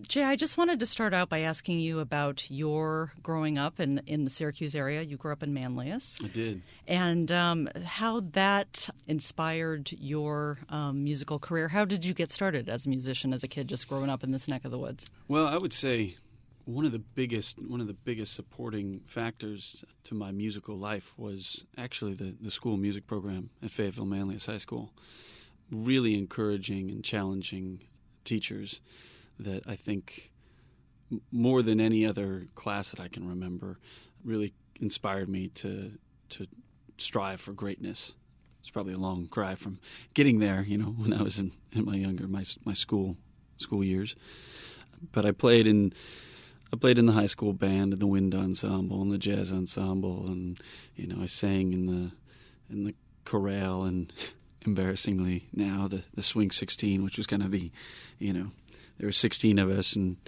Jay, I just wanted to start out by asking you about your growing up in the Syracuse area. You grew up in Manlius. I did. And how that inspired your musical career. How did you get started as a musician as a kid, just growing up in this neck of the woods? Well, I would say one of the biggest supporting factors to my musical life was actually the school music program at Fayetteville Manlius High School. Really encouraging and challenging teachers that I think more than any other class that I can remember really inspired me to strive for greatness. It's probably a long cry from getting there, when I was in my school years. But I played in the high school band and the wind ensemble and the jazz ensemble, and I sang in the chorale and embarrassingly now the Swing 16, which was kind of the there were 16 of us, and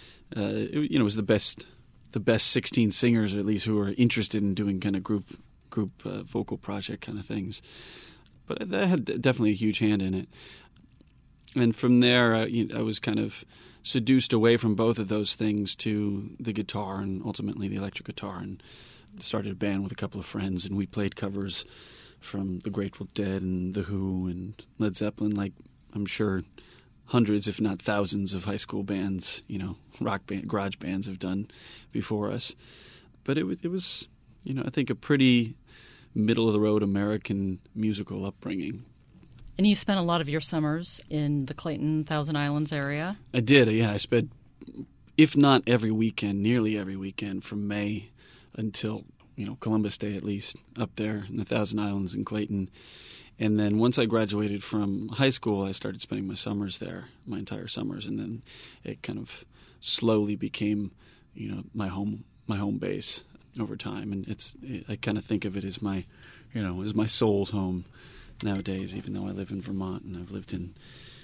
it was the best 16 singers, or at least who were interested in doing kind of group vocal project kind of things. But that had definitely a huge hand in it. And from there, I was kind of seduced away from both of those things to the guitar and ultimately the electric guitar, and started a band with a couple of friends, and we played covers from the Grateful Dead and The Who and Led Zeppelin, like I'm sure hundreds, if not thousands, of high school bands, rock band, garage bands have done before us. But it was, I think a pretty middle-of-the-road American musical upbringing. And you spent a lot of your summers in the Clayton, Thousand Islands area? I did, yeah. I spent, if not every weekend, nearly every weekend from May until, Columbus Day at least, up there in the Thousand Islands in Clayton. And then once I graduated from high school, I started spending my summers there, my entire summers, and then it kind of slowly became, my home base over time. And I kind of think of it as my, as my soul's home nowadays, even though I live in Vermont and I've lived in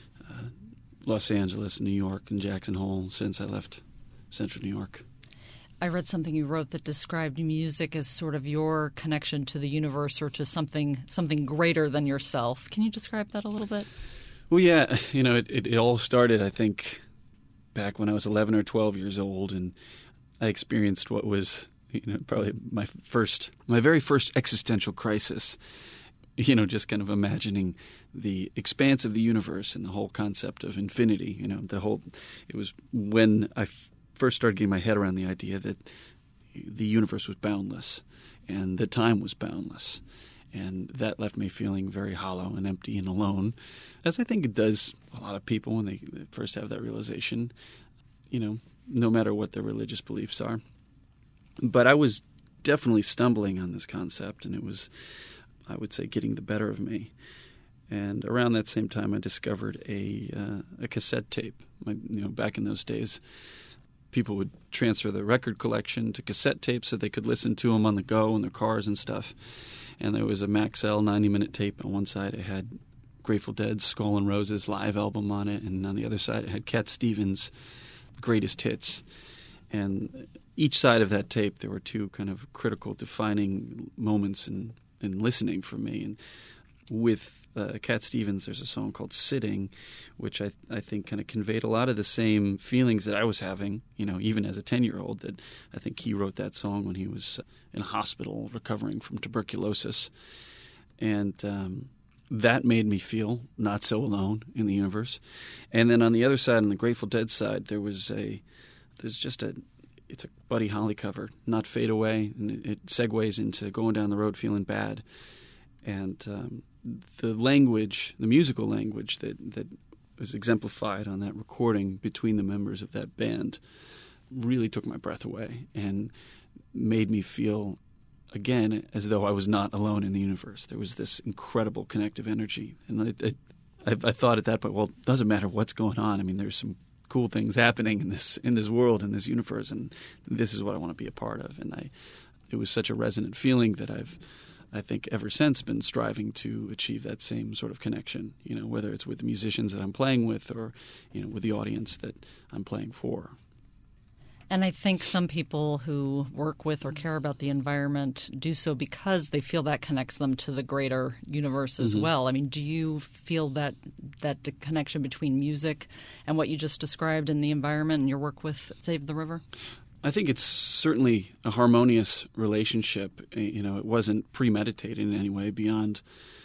Los Angeles, New York, and Jackson Hole since I left Central New York. I read something you wrote that described music as sort of your connection to the universe or to something greater than yourself. Can you describe that a little bit? Well, yeah. It all started, I think, back when I was 11 or 12 years old, and I experienced what was, probably my very first existential crisis. Just kind of imagining the expanse of the universe and the whole concept of infinity. It was when I first started getting my head around the idea that the universe was boundless and that time was boundless. And that left me feeling very hollow and empty and alone, as I think it does a lot of people when they first have that realization, no matter what their religious beliefs are. But I was definitely stumbling on this concept, and it was, I would say, getting the better of me. And around that same time, I discovered a cassette tape. Back in those days, people would transfer their record collection to cassette tapes so they could listen to them on the go in their cars and stuff. And there was a Maxell 90-minute tape. On one side, it had Grateful Dead's Skull and Roses live album on it, and on the other side, it had Cat Stevens' greatest hits. And each side of that tape, there were two kind of critical, defining moments in listening for me. And with Cat Stevens, there's a song called Sitting, which I think kind of conveyed a lot of the same feelings that I was having, even as a 10-year-old, that I think he wrote that song when he was in a hospital recovering from tuberculosis. And that made me feel not so alone in the universe. And then on the other side, on the Grateful Dead side, it's a Buddy Holly cover, Not Fade Away, and it segues into Going Down the Road Feeling Bad. And the musical language that was exemplified on that recording between the members of that band really took my breath away and made me feel, again, as though I was not alone in the universe. There was this incredible connective energy. And I thought at that point, well, it doesn't matter what's going on. I mean, there's some cool things happening in this world, in this universe, and this is what I want to be a part of. And it was such a resonant feeling that I think ever since been striving to achieve that same sort of connection, whether it's with the musicians that I'm playing with or, with the audience that I'm playing for. And I think some people who work with or care about the environment do so because they feel that connects them to the greater universe as well. I mean, do you feel that the connection between music and what you just described in the environment and your work with Save the River? I think it's certainly a harmonious relationship. It wasn't premeditated in any way beyond,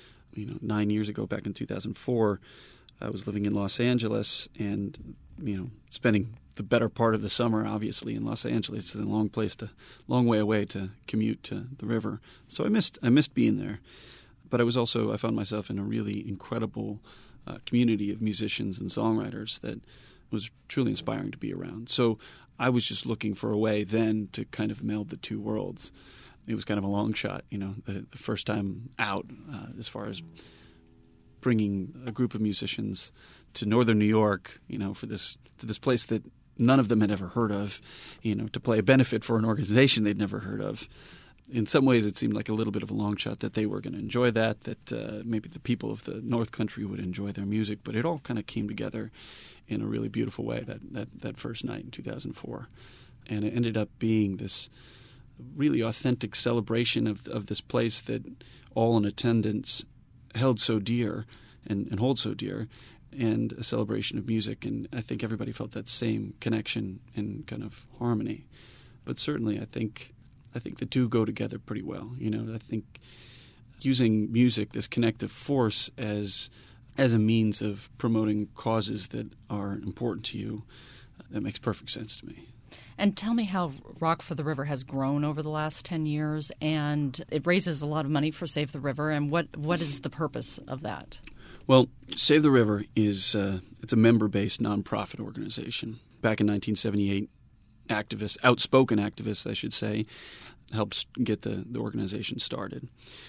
9 years ago, back in 2004, I was living in Los Angeles and, spending the better part of the summer, obviously, in Los Angeles. It's a long way away to commute to the river. So I missed being there. But I found myself in a really incredible community of musicians and songwriters that was truly inspiring to be around. So I was just looking for a way then to kind of meld the two worlds. It was kind of a long shot, the first time out as far as bringing a group of musicians to northern New York, to this place that none of them had ever heard of, to play a benefit for an organization they'd never heard of. In some ways, it seemed like a little bit of a long shot that they were going to enjoy that maybe the people of the North Country would enjoy their music, but it all kind of came together in a really beautiful way that first night in 2004. And it ended up being this really authentic celebration of this place that all in attendance held so dear and hold so dear, and a celebration of music. And I think everybody felt that same connection and kind of harmony. But certainly I think the two go together pretty well. I think using music, this connective force, as a means of promoting causes that are important to you, that makes perfect sense to me. And tell me how Rock for the River has grown over the last 10 years, and it raises a lot of money for Save the River, and what is the purpose of that? Well, Save the River is it's a member-based nonprofit organization. Back in 1978, outspoken activists, I should say, helped get the organization started.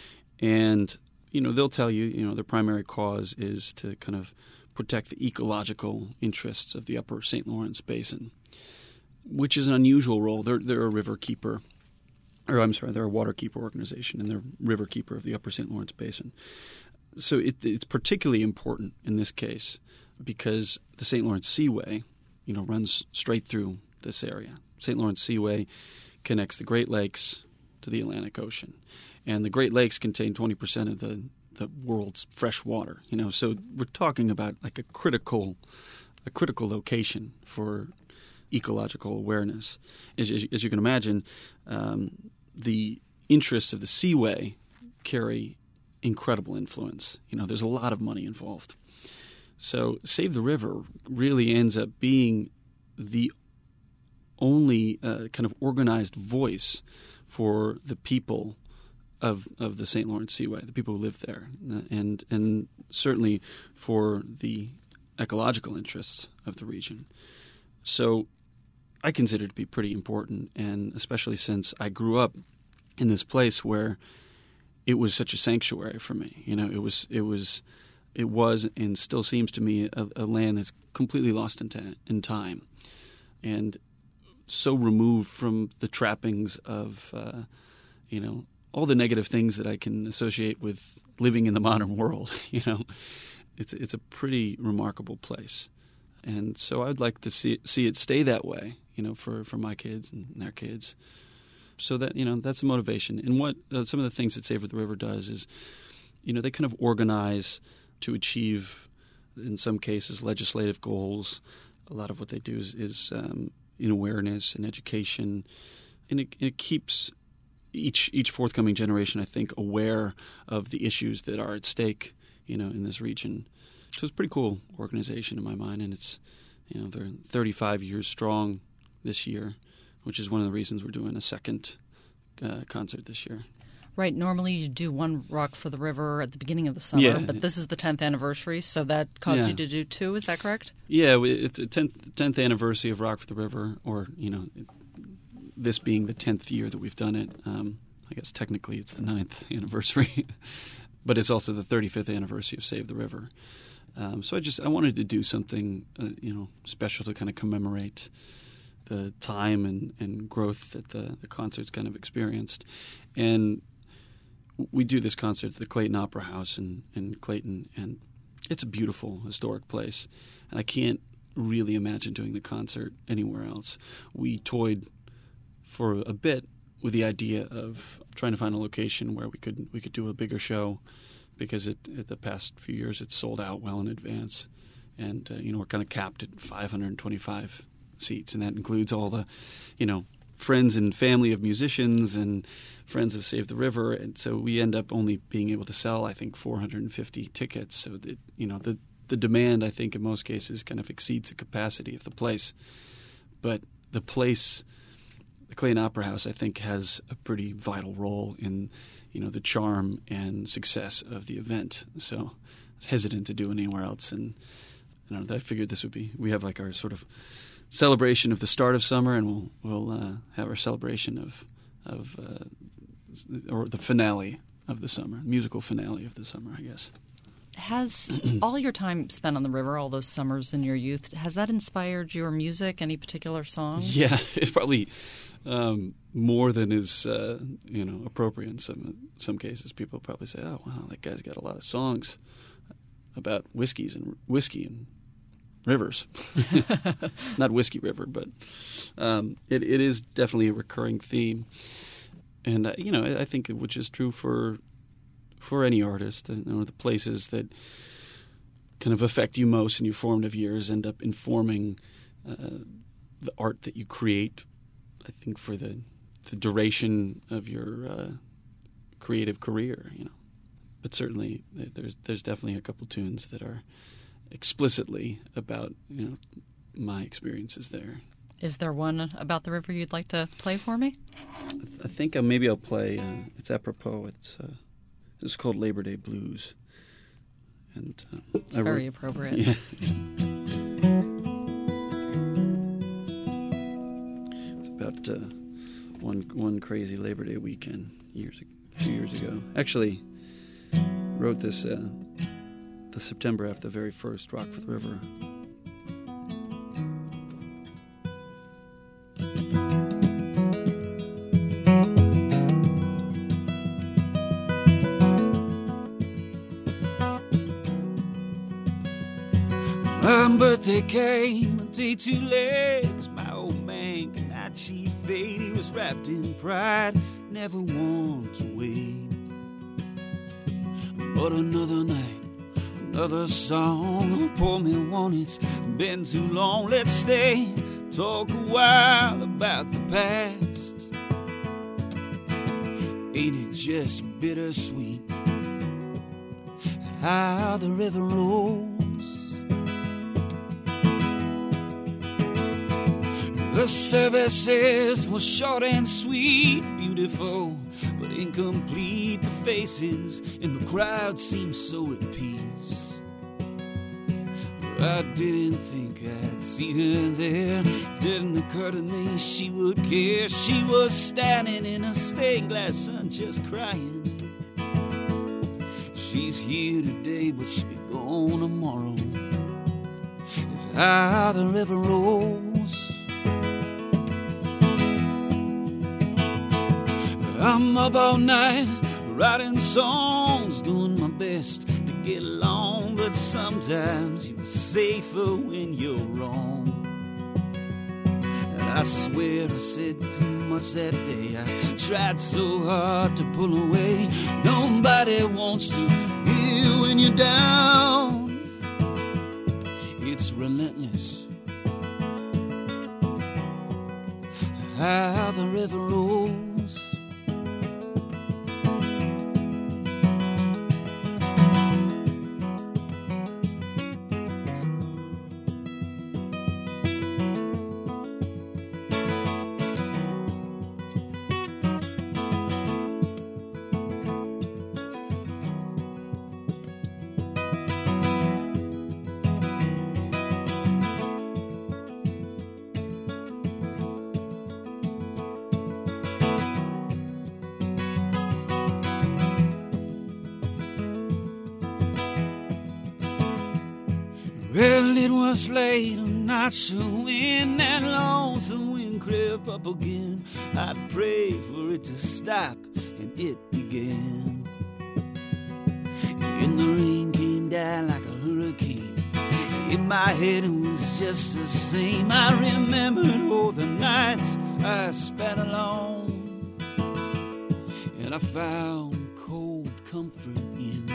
And, they'll tell you, their primary cause is to kind of protect the ecological interests of the upper St. Lawrence Basin, which is an unusual role. They're a river keeper, they're a water keeper organization, and they're river keeper of the upper St. Lawrence Basin. So it's particularly important in this case because the St. Lawrence Seaway, runs straight through this area. St. Lawrence Seaway connects the Great Lakes to the Atlantic Ocean, and the Great Lakes contain 20% of the world's fresh water. So we're talking about like a critical location for ecological awareness. As you can imagine, the interests of the Seaway carry incredible influence. There's a lot of money involved. So Save the River really ends up being the only kind of organized voice for the people of the St. Lawrence Seaway, the people who live there, and certainly for the ecological interests of the region. So I consider it to be pretty important, and especially since I grew up in this place where it was such a sanctuary for me. It was and still seems to me a land that's completely lost in time, and so removed from the trappings of all the negative things that I can associate with living in the modern world. It's a pretty remarkable place, and so I'd like to see it stay that way. For my kids and their kids. So that that's the motivation. And what some of the things that Save the River does is, they kind of organize to achieve, in some cases, legislative goals. A lot of what they do is in awareness and education, and it keeps each forthcoming generation, I think, aware of the issues that are at stake, in this region. So it's a pretty cool organization in my mind, and it's, they're 35 years strong this year, which is one of the reasons we're doing a second concert this year. Right. Normally you do one Rock for the River at the beginning of the summer, but this is the 10th anniversary, so that caused you to do two. Is that correct? Yeah, it's a 10th anniversary of Rock for the River, or, this being the 10th year that we've done it. I guess technically it's the 9th anniversary, but it's also the 35th anniversary of Save the River. So I wanted to do something, special to kind of commemorate the time and growth that the concert's kind of experienced. And we do this concert at the Clayton Opera House in Clayton, and it's a beautiful, historic place. And I can't really imagine doing the concert anywhere else. We toyed for a bit with the idea of trying to find a location where we could do a bigger show, because the past few years it's sold out well in advance, and we're kind of capped at 525 seats, and that includes all the friends and family of musicians and friends of Save the River, and so we end up only being able to sell, I think, 450 tickets. So that the demand, I think, in most cases kind of exceeds the capacity of the place. But the place, the Clayton Opera House, I think, has a pretty vital role in the charm and success of the event. So I was hesitant to do anywhere else, and I figured this would be, we have like our sort of celebration of the start of summer, and we'll have our celebration or the finale of the summer, musical finale of the summer, I guess. Has all your time spent on the river, all those summers in your youth, has that inspired your music? Any particular songs? Yeah, it's probably more than is appropriate in some cases. People probably say, "Oh, wow, that guy's got a lot of songs about whiskey and rivers." Not Whiskey River, but it is definitely a recurring theme, and I think which is true for any artist. The places that kind of affect you most in your formative years end up informing the art that you create, I think, for the duration of your creative career. But certainly there's definitely a couple tunes that are explicitly about my experiences there. Is there one about the river you'd like to play for me? I think maybe I'll play. It's apropos. It's called Labor Day Blues, and it's very appropriate. Yeah. It's about one crazy Labor Day weekend a few years ago. Actually, wrote this the September after the very first Rockford River. My birthday came a day too late, 'cause my old man could not achieve fate. He was wrapped in pride, never wanted to wait. But another night, another song, pour me one, it's been too long. Let's stay, talk a while about the past. Ain't it just bittersweet how the river rolls? The services were short and sweet, beautiful but incomplete. The faces in the crowd seemed so at peace. But I didn't think I'd see her there. Didn't occur to me she would care. She was standing in a stained glass sun just crying. She's here today but she'll be gone tomorrow. It's how the river rolls. I'm up all night, writing songs, doing my best to get along. But sometimes you're safer when you're wrong. And I swear I said too much that day. I tried so hard to pull away. Nobody wants to hear when you're down. It's relentless how the river rolls. Well, it was late, I'm not sure when that lonesome wind crept up again. I'd pray for it to stop, and it began. And the rain came down like a hurricane. In my head it was just the same. I remembered all the nights I spent alone, and I found cold comfort in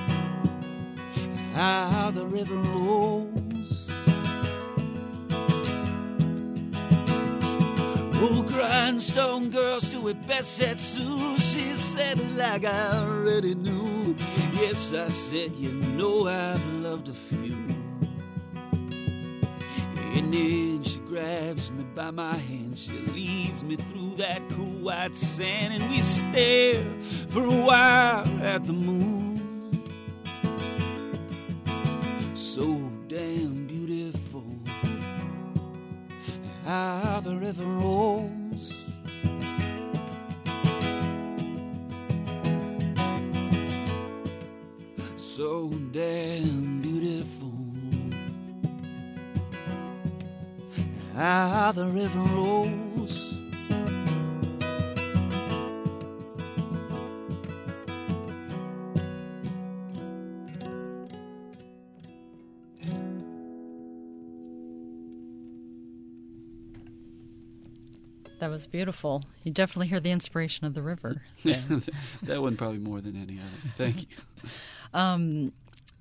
how the river rolls. Oh, grindstone girls do it best, said Sue. She said it like I already knew. Yes, I said, you know I've loved a few. And then she grabs me by my hand, she leads me through that cool white sand, and we stare for a while at the moon. So damn beautiful how the river rolls. So damn beautiful how the river rolls. That was beautiful. You definitely hear the inspiration of the river. Yeah, that one probably more than any other. Thank you.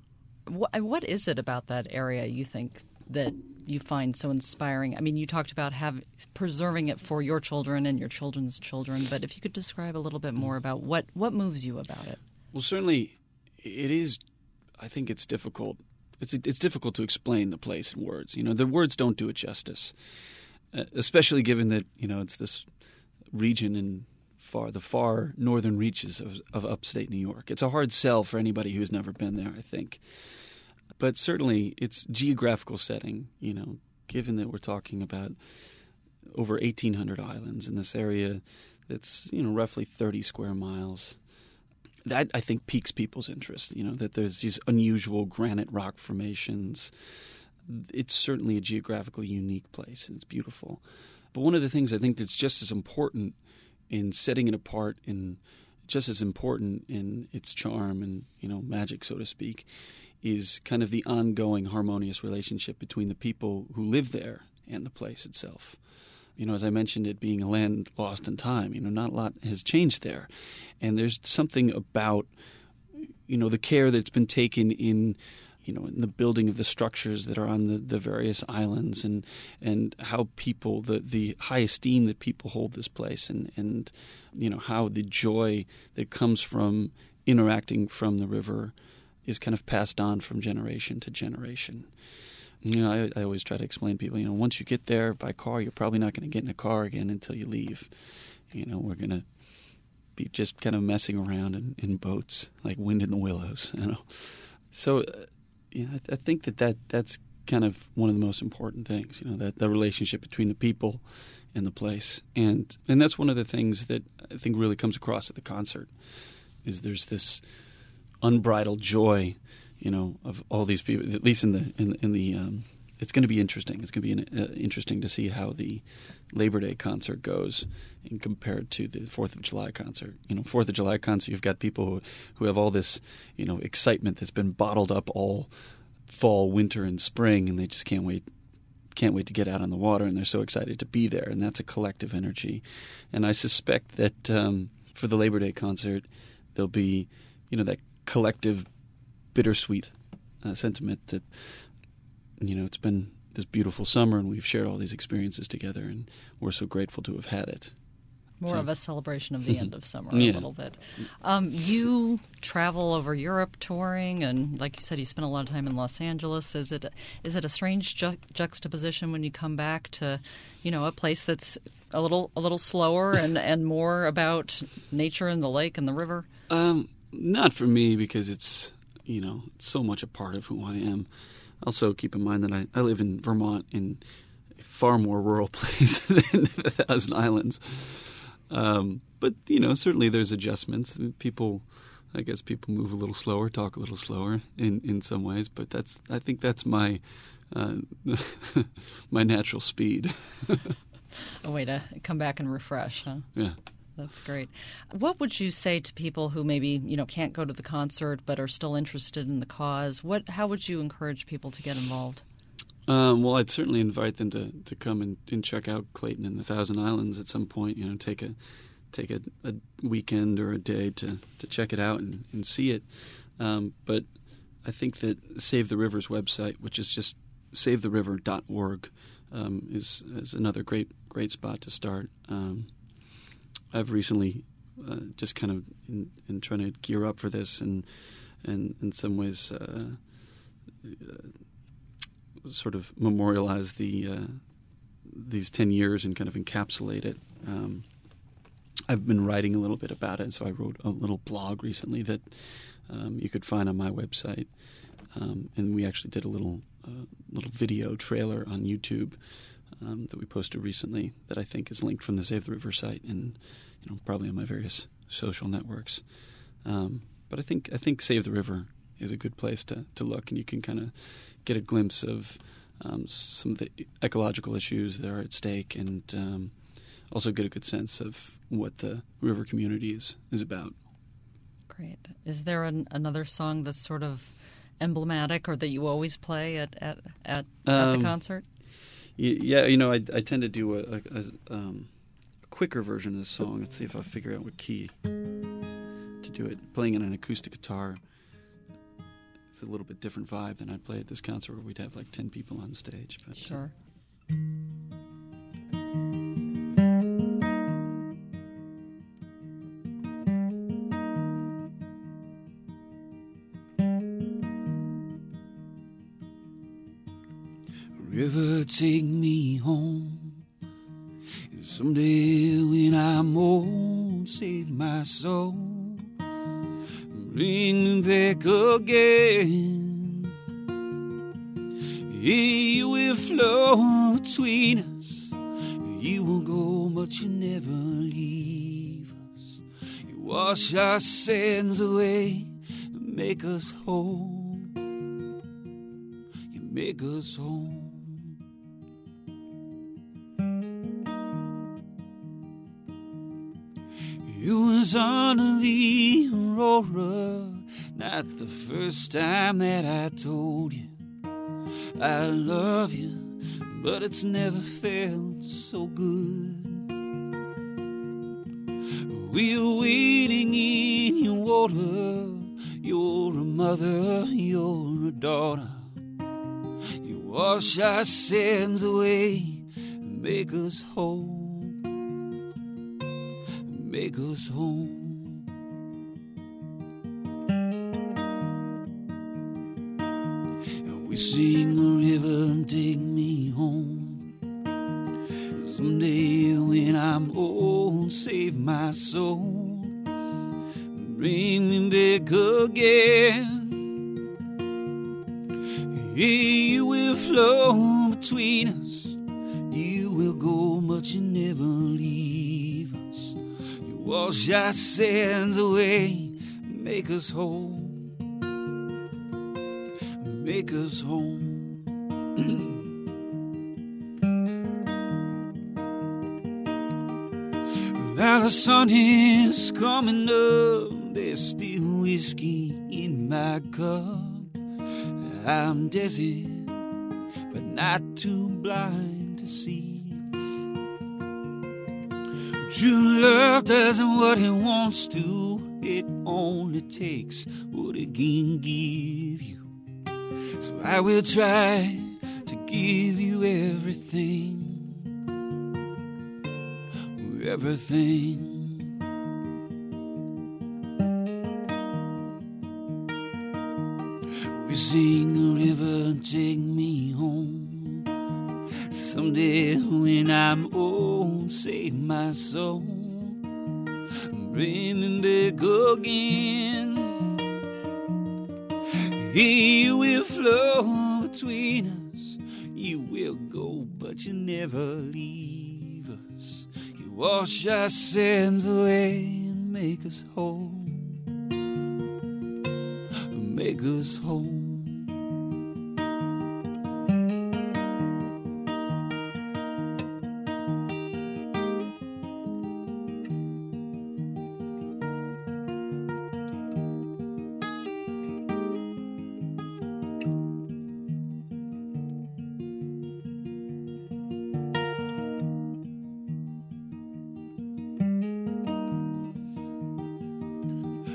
What is it about that area you think that you find so inspiring? I mean, you talked about preserving it for your children and your children's children, but if you could describe a little bit more about what moves you about it. Well, certainly it is. I think it's difficult. It's difficult to explain the place in words. You know, the words don't do it justice. Especially given that, you know, it's this region in the far northern reaches of upstate New York. It's a hard sell for anybody who's never been there, I think. But certainly its geographical setting, you know, given that we're talking about over 1,800 islands in this area that's, you know, roughly 30 square miles, that I think piques people's interest, you know, that there's these unusual granite rock formations. It's certainly a geographically unique place, and it's beautiful. But one of the things I think that's just as important in setting it apart, and just as important in its charm and, you know, magic, so to speak, is kind of the ongoing harmonious relationship between the people who live there and the place itself. You know, as I mentioned, it being a land lost in time, you know, not a lot has changed there. And there's something about, you know, the care that's been taken in, you know, in the building of the structures that are on the various islands, and how people, the high esteem that people hold this place, and you know, how the joy that comes from interacting from the river is kind of passed on from generation to generation. You know, I always try to explain to people, you know, once you get there by car, you're probably not going to get in a car again until you leave. You know, we're going to be just kind of messing around in boats like wind in the willows, you know. So, yeah, I think that's kind of one of the most important things, you know, that the relationship between the people and the place. And that's one of the things that I think really comes across at the concert, is there's this unbridled joy, you know, of all these people, at least in the it's going to be interesting. It's going to be interesting to see how the Labor Day concert goes and compared to the 4th of July concert. You know, 4th of July concert, you've got people who have all this, you know, excitement that's been bottled up all fall, winter, and spring, and they just can't wait to get out on the water, and they're so excited to be there, and that's a collective energy. And I suspect that for the Labor Day concert, there'll be, you know, that collective bittersweet sentiment that, you know, it's been this beautiful summer and we've shared all these experiences together, and we're so grateful to have had it. More of a celebration of the end of summer, Yeah. a little bit. You travel over Europe touring, and like you said, you spent a lot of time in Los Angeles. Is it a strange juxtaposition when you come back to, you know, a place that's a little slower and more about nature and the lake and the river? Not for me, because it's, you know, it's so much a part of who I am. Also, keep in mind that I live in Vermont, in a far more rural place than the Thousand Islands. But, you know, certainly there's adjustments. I guess people move a little slower, talk a little slower in some ways, but I think that's my my natural speed. A way to come back and refresh, huh? Yeah. That's great. What would you say to people who maybe can't go to the concert but are still interested in the cause? How would you encourage people to get involved? Well, I'd certainly invite them to come and check out Clayton and the Thousand Islands at some point. Take a weekend or a day to check it out and see it. But I think that Save the River's website, which is just savetheriver.org, is another great spot to start. I've recently just kind of in trying to gear up for this and in some ways sort of memorialize these 10 years and kind of encapsulate it. I've been writing a little bit about it, so I wrote a little blog recently that you could find on my website, and we actually did a little video trailer on YouTube that we posted recently that I think is linked from the Save the River site and probably on my various social networks. But I think Save the River is a good place to look, and you can kind of get a glimpse of some of the ecological issues that are at stake, and also get a good sense of what the river community is about. Great. Is there another song that's sort of emblematic or that you always play at the concert? Yeah, I tend to do a quicker version of the song. Let's see if I figure out what key to do it. Playing on an acoustic guitar, it's a little bit different vibe than I'd play at this concert where we'd have like 10 people on stage. But, sure. River, take me home. Someday when I'm old, save my soul. Bring me back again. You will flow between us. You will go, but you never leave us. You wash our sins away and make us whole. You make us whole. You was under the aurora, not the first time that I told you I love you, but it's never felt so good. We're waiting in your water. You're a mother, you're a daughter. You wash our sins away and make us whole. Make us home. And we sing the river and take me home. Someday when I'm old, save my soul. Bring me back again. You will flow between us. You will go, but you never leave us. Wash our sins away, make us whole, make us whole. Now the sun is coming up, there's still whiskey in my cup. I'm dizzy, but not too blind to see. True love doesn't what it wants to. It only takes what it can give you. So I will try to give you everything. Everything. We sing the river and take me home. Someday when I'm old, save my soul. Bring me back again. You will flow between us. You will go, but you never leave us. You wash our sins away and make us whole. Make us whole.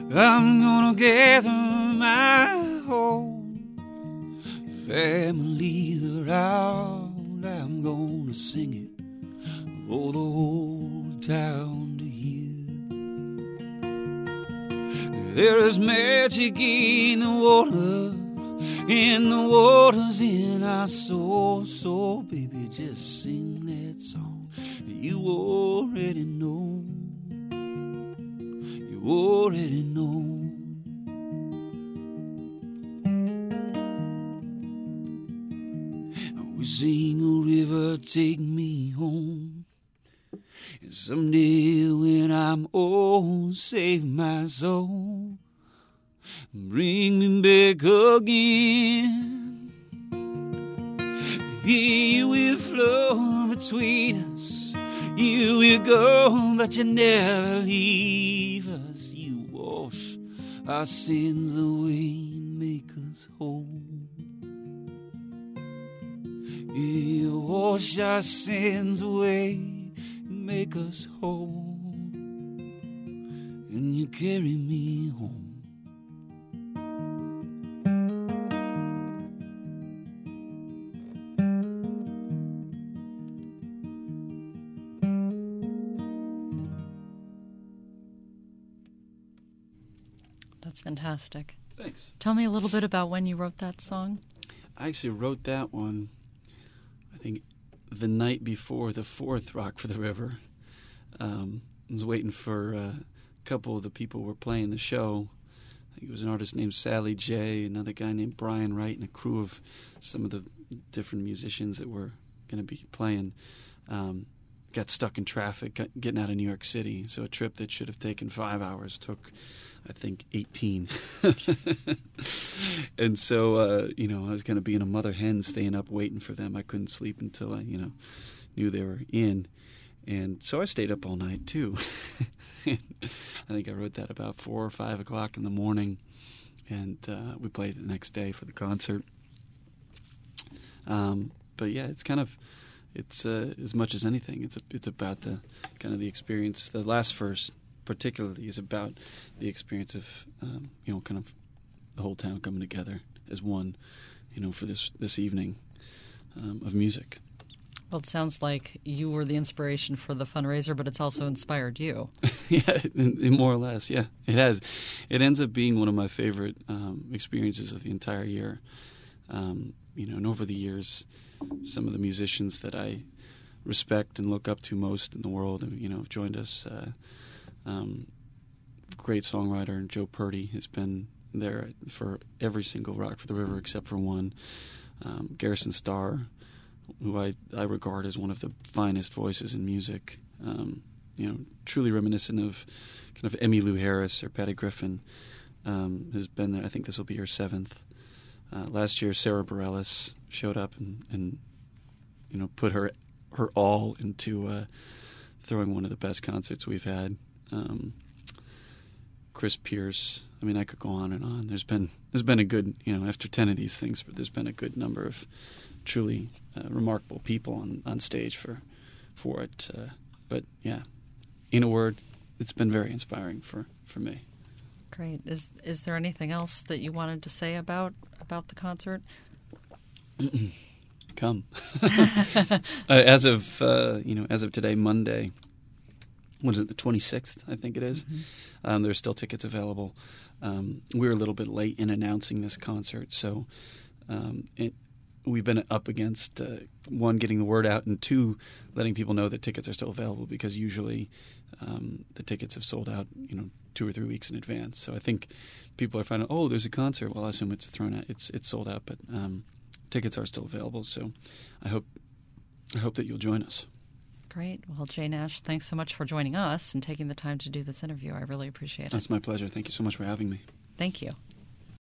I'm gonna gather my whole family around. I'm gonna sing it for the whole town to hear. There is magic in the water, in the waters in our soul. So baby, just sing that song you already know. You already know. We sing a river, take me home. And someday when I'm old, save my soul. Bring me back again. You will flow between us. You will go, but you never leave us. You wash our sins away, make us whole. You wash our sins away, make us whole. And you carry me home. That's fantastic. Thanks. Tell me a little bit about when you wrote that song. I actually wrote that one, I think, the night before the fourth Rock for the River. I was waiting for a couple of the people who were playing the show. I think it was an artist named Sally J, another guy named Brian Wright, and a crew of some of the different musicians that were going to be playing. Got stuck in traffic getting out of New York City. So a trip that should have taken 5 hours took, I think, 18. And so, I was going to be in a mother hen staying up waiting for them. I couldn't sleep until I, knew they were in. And so I stayed up all night, too. I think I wrote that about 4 or 5 o'clock in the morning. And we played the next day for the concert. But, yeah, it's kind of... It's as much as anything. It's about the kind of the experience. The last verse, particularly, is about the experience of kind of the whole town coming together as one, for this evening of music. Well, it sounds like you were the inspiration for the fundraiser, but it's also inspired you. Yeah, more or less. Yeah, it has. It ends up being one of my favorite experiences of the entire year. And over the years, some of the musicians that I respect and look up to most in the world, have joined us. Great songwriter Joe Purdy has been there for every single Rock for the River except for one. Garrison Starr, who I regard as one of the finest voices in music. Truly reminiscent of kind of Emmylou Harris or Patty Griffin, has been there. I think this will be her 7th. Last year, Sarah Bareilles showed up and put her all into throwing one of the best concerts we've had. Chris Pierce. I mean, I could go on and on. There's been a good, after 10 of these things, but there's been a good number of truly remarkable people on stage for it. But yeah, in a word, it's been very inspiring for me. Great. Is there anything else that you wanted to say about the concert? Come. As of today, Monday, what is it, the 26th, I think it is. Mm-hmm. There's still tickets available. We were a little bit late in announcing this concert, so we've been up against, one, getting the word out, and two, letting people know that tickets are still available, because usually the tickets have sold out, 2 or 3 weeks in advance. So I think people are finding, there's a concert. Well, I assume it's it's sold out, but tickets are still available. So I hope that you'll join us. Great. Well, Jay Nash, thanks so much for joining us and taking the time to do this interview. I really appreciate it. That's my pleasure. Thank you so much for having me. Thank you.